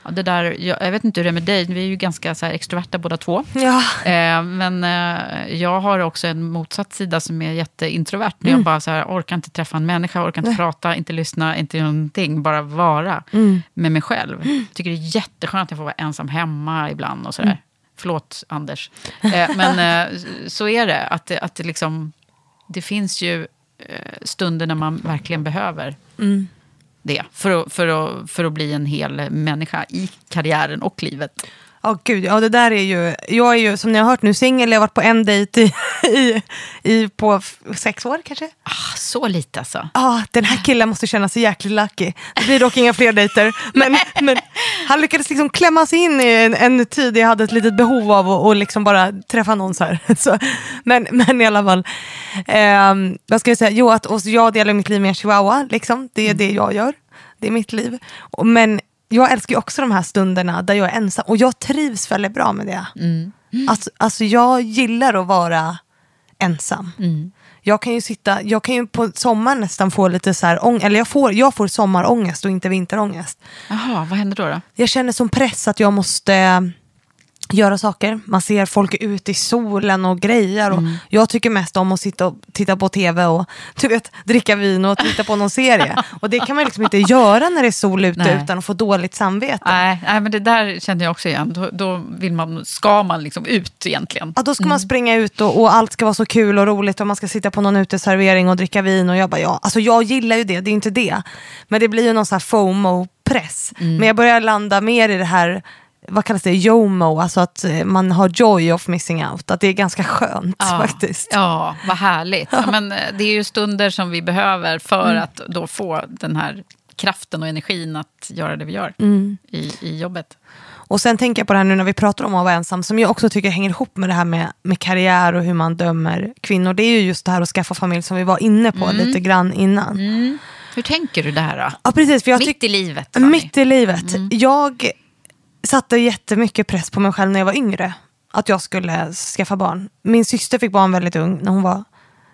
Ja, det där, jag, jag vet inte hur det är med dig, vi är ju ganska så här extroverta båda två. Ja. Eh, men eh, jag har också en motsatt sida som är jätteintrovert. Mm. Jag bara så här, orkar inte träffa en människa, orkar inte Nej. prata, inte lyssna, inte göra någonting, bara vara mm. med mig själv. Mm. Tycker det är jätteskönt att jag får vara ensam hemma ibland och sådär. Mm. Förlåt, Anders. Eh, men eh, så är det, att, att det liksom, det finns ju eh, stunder när man verkligen behöver mm. det. För att, för, att, för att bli en hel människa i karriären och livet. Ja, oh, gud. Ja, det där är ju... Jag är ju, som ni har hört nu, singel. Jag har varit på en dejt i, i, i, på sex år kanske. Ah, så lite alltså. Ja, ah, den här killen måste känna sig jäkligt lucky. Det blir dock inga fler dejter. Men, men han lyckades liksom klämma sig in i en, en tid jag hade ett litet behov av att och liksom bara träffa någon så här. Så, men, men i alla fall... Eh, vad ska jag säga? Jo, att och jag delar mitt liv med en chihuahua. Liksom. Det är mm. det jag gör. Det är mitt liv. Men... Jag älskar ju också de här stunderna där jag är ensam. Och jag trivs väldigt bra med det. Mm. Mm. Alltså, alltså jag gillar att vara ensam. Mm. Jag kan ju sitta, jag kan ju på sommaren nästan få lite så här ång- eller jag får, jag får sommarångest och inte vinterångest. Jaha, vad händer då då? Jag känner som press att jag måste göra saker. Man ser folk ute i solen och grejer. Och mm. jag tycker mest om att sitta och titta på tv och du vet, dricka vin och titta på någon serie. Och det kan man liksom inte göra när det är sol ute nej. Utan att få dåligt samvete. Nej, nej, men det där känner jag också igen. Då, då vill man, ska man liksom ut egentligen. Ja, då ska mm. man springa ut och, och allt ska vara så kul och roligt och man ska sitta på någon uteservering och dricka vin och jag bara, ja, alltså jag gillar ju det, det är inte det. Men det blir ju någon sån här FOMO-press. Mm. Men jag börjar landa mer i det här, vad kallas det, JOMO, alltså att man har joy of missing out, att det är ganska skönt ja, faktiskt. Ja, vad härligt. Ja, men det är ju stunder som vi behöver för mm. att då få den här kraften och energin att göra det vi gör mm. i, i jobbet. Och sen tänker jag på det här nu när vi pratar om att vara ensam, som jag också tycker hänger ihop med det här med, med karriär och hur man dömer kvinnor. Det är ju just det här att skaffa familj som vi var inne på mm. lite grann innan. Mm. Hur tänker du det här då? Ja, precis, för jag mitt tyck- i livet. Fanny. Mitt i livet. Mm. Jag satte jättemycket press på mig själv när jag var yngre. Att jag skulle skaffa barn. Min syster fick barn väldigt ung när hon var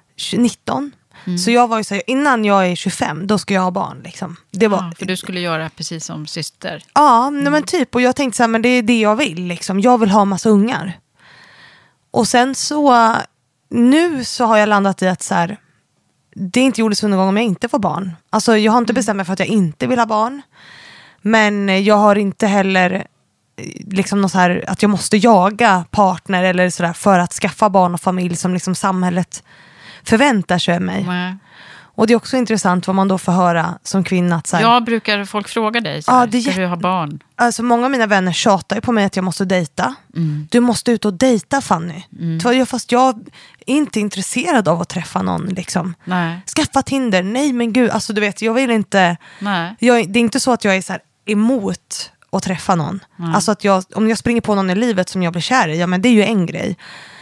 nitton. Mm. Så jag var ju så här, innan jag är tjugofem, då ska jag ha barn. Liksom. Det var, ja, för du skulle göra precis som syster. Ja, mm. men typ. Och jag tänkte så här, men det är det jag vill. Liksom. Jag vill ha massa ungar. Och sen så, nu så har jag landat i att så här, det är inte jordens undergång om jag inte får barn. Alltså jag har inte bestämt mig för att jag inte vill ha barn. Men jag har inte heller liksom något så här att jag måste jaga partner eller sådär för att skaffa barn och familj som liksom samhället förväntar sig av mig. Mm. Och det är också intressant vad man då får höra som kvinna. Att så här, jag brukar folk fråga dig så här, ja, det ska jät- du ha barn? Alltså många av mina vänner tjatar ju på mig att jag måste dejta. Mm. Du måste ut och dejta, Fanny. Mm. Fast jag är inte intresserad av att träffa någon liksom. Nej. Skaffa Tinder, nej men gud, alltså du vet, jag vill inte. Nej. Jag, det är inte så att jag är så här emot att träffa någon. Mm. Alltså att jag, om jag springer på någon i livet som jag blir kär i, ja men det är ju en grej.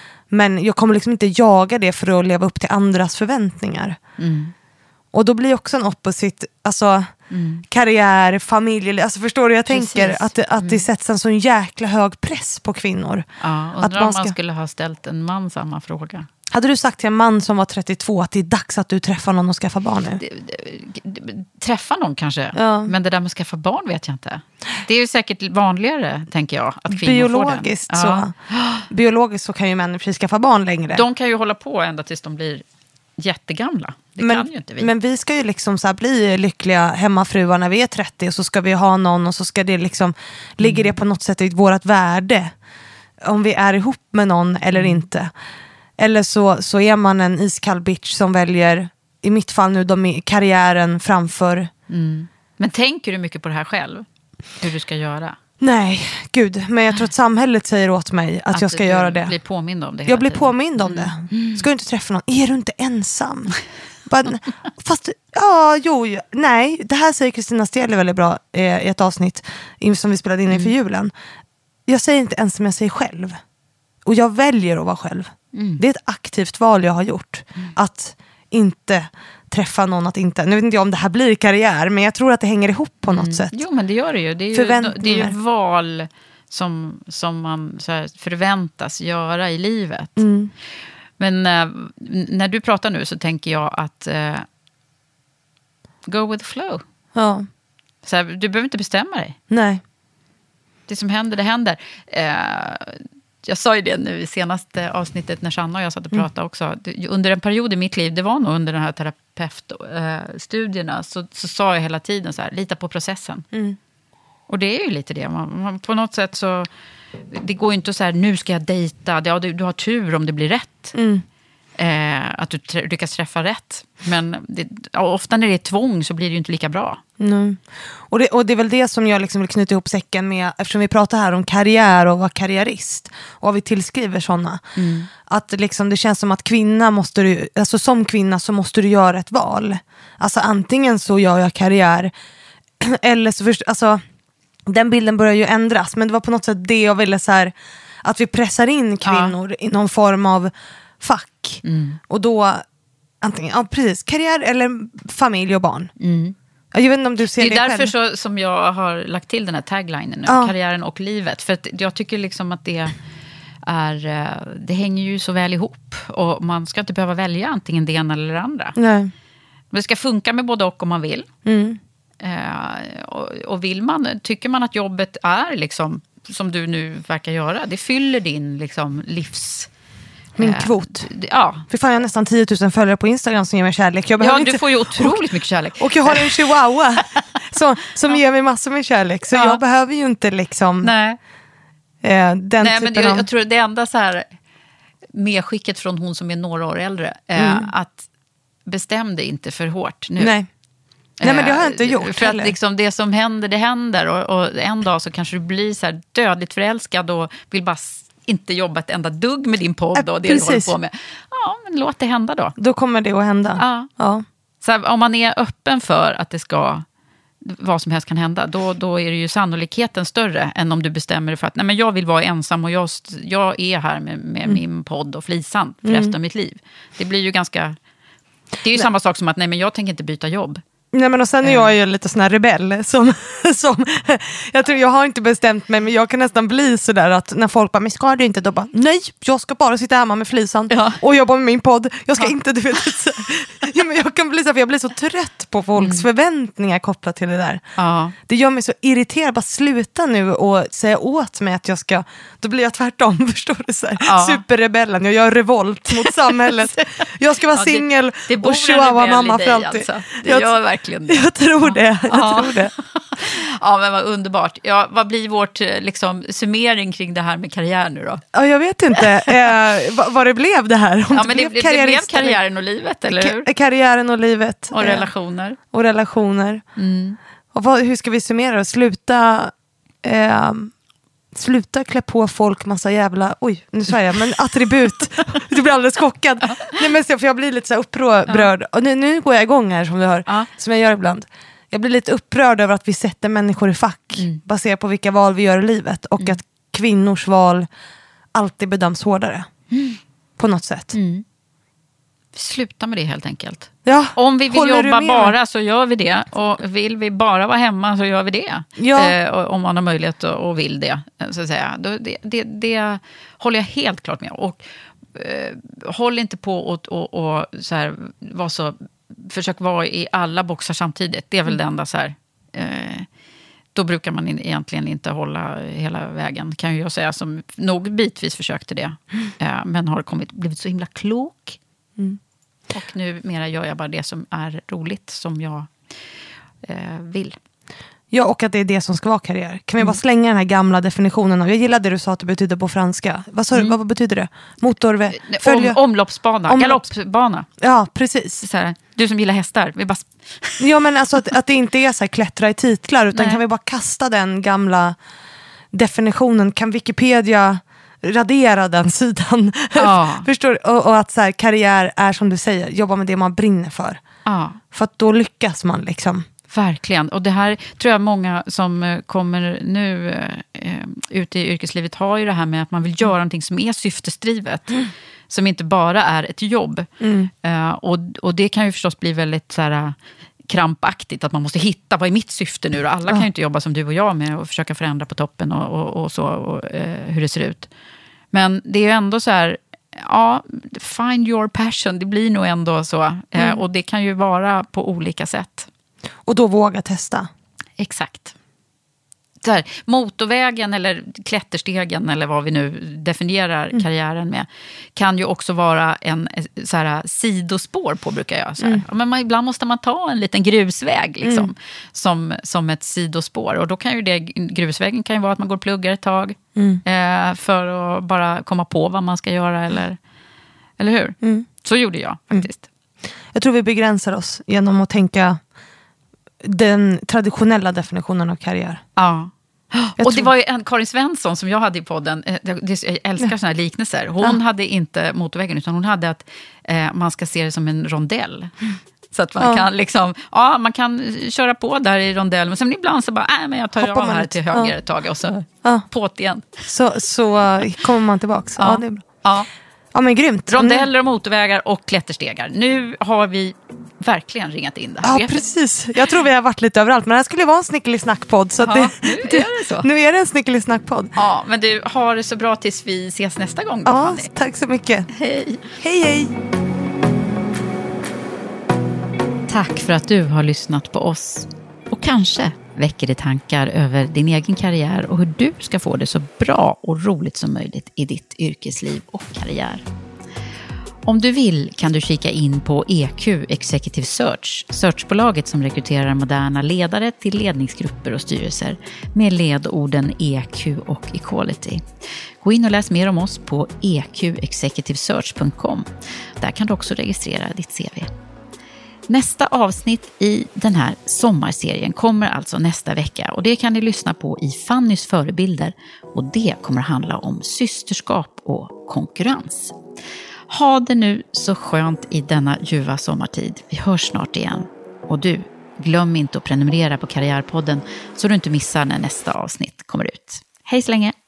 Men jag kommer liksom inte jaga det för att leva upp till andras förväntningar. Mm. Och då blir också en opposite, alltså mm. karriär, familj, alltså förstår du, jag Precis. tänker att, det, att mm. det sätts en sån jäkla hög press på kvinnor. Ja, undrar att man, ska... om man skulle ha ställt en man samma fråga. Hade du sagt till en man som var trettiotvå att det är dags att du träffar någon och skaffar barn nu? Det, det, det, träffa någon kanske, ja. Men det där med att skaffa barn vet jag inte. Det är ju säkert vanligare, tänker jag, att kvinnor Biologiskt får den. Så, ja. Biologiskt så kan ju män precis skaffa barn längre. De kan ju hålla på ända tills de blir jättegamla. Det men, kan ju inte vi. Men vi ska ju liksom så här bli lyckliga hemmafruar när vi är trettio och så ska vi ha någon och så ska det liksom, mm. ligger det på något sätt i vårt värde om vi är ihop med någon eller mm. inte. Eller så, så är man en iskall bitch som väljer, i mitt fall nu, de karriären framför. Mm. Men tänker du mycket på det här själv? Hur du ska göra? Nej, gud. Men jag tror att samhället säger åt mig att, att jag ska göra det. Du blir påmind om det hela Jag blir tiden. påmind om det. Mm. Ska du inte träffa någon? Är du inte ensam? Bara, fast, ja, jo, nej. Det här säger Kristina Steli väldigt bra eh, i ett avsnitt som vi spelade in inför mm. julen. Jag säger inte ensam, jag säger själv. Och jag väljer att vara själv. Mm. Det är ett aktivt val jag har gjort. Mm. Att inte träffa någon, att inte. Nu vet inte jag om det här blir karriär, men jag tror att det hänger ihop på något mm. sätt. Jo, men det gör det ju. Det är ju, det är ju val som, som man så här förväntas göra i livet. Mm. Men äh, när du pratar nu så tänker jag att äh, go with the flow. Ja. Så här, du behöver inte bestämma dig. Nej. Det som händer, det händer. Eh, jag sa ju det nu i senaste avsnittet när Sanna och jag satt och pratade mm. också. Under en period i mitt liv, det var nog under den här terapeutstudierna, eh, så, så sa jag hela tiden så här, lita på processen. Mm. Och det är ju lite det. Man, man, på något sätt så, det går ju inte så här, nu ska jag dejta. Ja, du, du har tur om det blir rätt. Mm. Eh, att du tr- lyckas träffa rätt. Men det, ofta när det är tvång så blir det ju inte lika bra. Mm. Och, det, och det är väl det som jag liksom vill knyta ihop säcken med, eftersom vi pratar här om karriär och vara karriärist och vad vi tillskriver sådana. Mm. Att liksom det känns som att kvinna måste du, alltså som kvinna så måste du göra ett val. Alltså antingen så gör jag karriär eller så först, alltså den bilden börjar ju ändras, men det var på något sätt det jag ville så här, att vi pressar in kvinnor ja. i någon form av fack. Mm. Och då antingen, ja precis, karriär eller familj och barn. Mm. Jag vet inte om du ser det, det är det därför själv. så, som jag har lagt till den här taglinen nu, ja. karriären och livet. För att jag tycker liksom att det är, det hänger ju så väl ihop. Och man ska inte behöva välja antingen det ena eller det andra. Nej. Det ska funka med både och om man vill. Mm. Eh, och, och vill man, tycker man att jobbet är liksom, som du nu verkar göra, det fyller din liksom livs... Min kvot. Ja. För fan, jag har nästan tio tusen följare på Instagram som ger mig kärlek. Jag ja, du inte... får ju otroligt mycket kärlek. Och jag har en chihuahua som, som ja. ger mig massor med kärlek. Så ja. jag behöver ju inte liksom... Nej. Eh, den Nej, typen men jag, av... jag tror det enda så här medskicket från hon som är några år äldre eh, mm. att bestäm dig inte för hårt nu. Nej. Nej, men det har jag inte gjort. För att liksom det som händer, det händer. Och, och en dag så kanske du blir så här dödligt förälskad och vill bara inte jobba ett enda dugg med din podd och det Precis. du håller på med. Ja, men låt det hända då. Då kommer det att hända. Ja. Ja. Så här, om man är öppen för att det ska, vad som helst kan hända, då, då är det ju sannolikheten större än om du bestämmer dig för att nej, men jag vill vara ensam och jag, jag är här med, med mm. min podd och flisan för resten mm. av mitt liv. Det blir ju ganska... Det är ju nej. samma sak som att nej, men jag tänker inte byta jobb. Nej, men och sen är jag ju lite sån här rebell som, som jag tror jag har inte bestämt mig, men jag kan nästan bli så där att när folk bara, men ska du inte, då bara, nej, jag ska bara sitta hemma med flisan ja. och jobba med min podd, jag ska ja. inte, du vet så, ja, men jag kan bli så, för jag blir så trött på folks mm. förväntningar kopplat till det där. Ja. Det gör mig så irriterad, bara sluta nu och säga åt mig att jag ska, då blir jag tvärtom, förstår du så här, ja. superrebellen, jag gör revolt mot samhället, jag ska vara ja, singel och chihuahua mamma för alltid. Alltså. Det jag, gör verkligen det. Jag tror det, jag ja. tror det. Ja, men vad underbart. Ja, vad blir vårt liksom, summering kring det här med karriär nu då? Ja, jag vet inte eh, vad, vad det blev det här. Om ja, det men blev, det, det blev karriären och livet, eller hur? Ka- karriären och livet. Och relationer. Eh, och relationer. Mm. Och vad, hur ska vi summera? Sluta... Eh, Sluta klä på folk massa jävla, oj, nu säger jag, men attribut. Du blir alldeles chockad. Ja. Nej, men för jag blir lite så här upprörd. Ja. Och nu, nu går jag igång här som du hör, ja. som jag gör ibland. Jag blir lite upprörd över att vi sätter människor i fack mm. baserat på vilka val vi gör i livet. Och mm. att kvinnors val alltid bedöms hårdare. Mm. På något sätt. Mm. Sluta med det helt enkelt. Ja, om vi vill jobba bara så gör vi det. Och vill vi bara vara hemma så gör vi det. Ja. Eh, om man har möjlighet och, och vill det. Så att säga. Det, det, det, det håller jag helt klart med. Och eh, håll inte på och, och, och så här, var så, försök vara i alla boxar samtidigt. Det är väl mm. det enda så här... Eh, då brukar man in, egentligen inte hålla hela vägen. Kan jag säga som nog bitvis försökte det. Mm. Eh, men har kommit, blivit så himla klok. Mm. Och nu mera gör jag bara det som är roligt, som jag eh, vill. Ja, och att det är det som ska vara karriär. Kan vi mm. bara slänga den här gamla definitionen av, jag gillade det du sa att det betyder på franska. Vad, sa mm. vad, vad betyder det? Motorväg? Om, omloppsbana, Omlopp. galoppbana. Ja, precis. Så här, du som gillar hästar. Vi bara... Ja, men alltså att, att det inte är så här klättra i titlar, utan Nej. kan vi bara kasta den gamla definitionen? Kan Wikipedia radera den sidan? Ja. Förstår du? Och, och att så här, karriär är som du säger, jobba med det man brinner för. Ja. För att då lyckas man liksom. Verkligen. Och det här tror jag många som kommer nu eh, ut i yrkeslivet har ju det här med att man vill göra någonting som är syftesdrivet. Mm. Som inte bara är ett jobb. Mm. Uh, och, och det kan ju förstås bli väldigt så här, krampaktigt. Att man måste hitta, vad är mitt syfte nu? Alla ja. kan ju inte jobba som du och jag med och försöka förändra på toppen och, och, och så och, uh, hur det ser ut. Men det är ju ändå så här, ja, find your passion. Det blir nog ändå så. Mm. Uh, och det kan ju vara på olika sätt. Och då våga testa. Exakt. så här, motorvägen eller klätterstegen eller vad vi nu definierar mm. karriären med kan ju också vara en så här, sidospår på, brukar jag säga. Mm. Men man, ibland måste man ta en liten grusväg liksom, mm. som, som ett sidospår. Och då kan ju det, grusvägen kan ju vara att man går och pluggar ett tag mm. eh, för att bara komma på vad man ska göra, eller, eller hur? Mm. Så gjorde jag faktiskt. Mm. Jag tror vi begränsar oss genom att tänka den traditionella definitionen av karriär. Ja. Jag och tror... det var ju en Karin Svensson som jag hade i podden, jag älskar ja. såna här liknelser. Hon ja. hade inte motorvägen, utan hon hade att eh, man ska se det som en rondell. Så att man ja. kan liksom, ja, man kan köra på där i rondell, men sen ibland så bara, nej men jag tar av här till höger ja. ett tag och så ja. påt igen. Så, så kommer man tillbaka. Ja. Ja, det är bra. Ja. Ja, men grymt. Rondeller och motorvägar och klätterstegar. Nu har vi verkligen ringat in det här. Ja, precis. Jag tror vi har varit lite överallt, men det här skulle vara en snickeli-snackpodd. Så, ja, det, nu är det så. Nu är det en snickeli-snackpodd. Ja, men du, har det så bra tills vi ses nästa gång då, ja, Fanny. Tack så mycket. Hej. Hej, hej. Tack för att du har lyssnat på oss. Och kanske väcker det tankar över din egen karriär och hur du ska få det så bra och roligt som möjligt i ditt yrkesliv och karriär. Om du vill kan du kika in på E Q Executive Search, searchbolaget som rekryterar moderna ledare till ledningsgrupper och styrelser med ledorden E Q och Equality. Gå in och läs mer om oss på e q executive search punkt com. Där kan du också registrera ditt C V. Nästa avsnitt i den här sommarserien kommer alltså nästa vecka, och det kan ni lyssna på i Fannys förebilder, och det kommer handla om systerskap och konkurrens. Ha det nu så skönt i denna ljuva sommartid. Vi hörs snart igen. Och du, glöm inte att prenumerera på Karriärpodden så du inte missar när nästa avsnitt kommer ut. Hej så länge!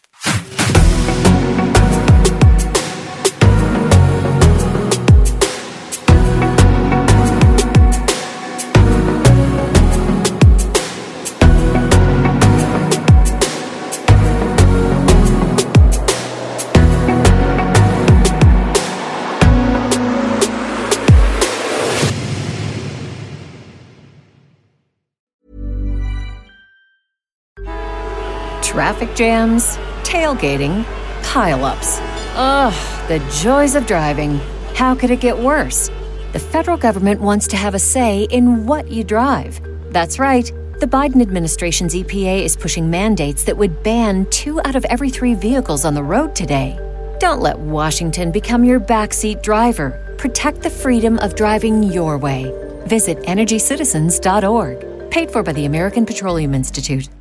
Traffic jams, tailgating, pile-ups. Ugh, the joys of driving. How could it get worse? The federal government wants to have a say in what you drive. That's right. The Biden administration's E P A is pushing mandates that would ban two out of every three vehicles on the road today. Don't let Washington become your backseat driver. Protect the freedom of driving your way. Visit energy citizens dot org. Paid for by the American Petroleum Institute.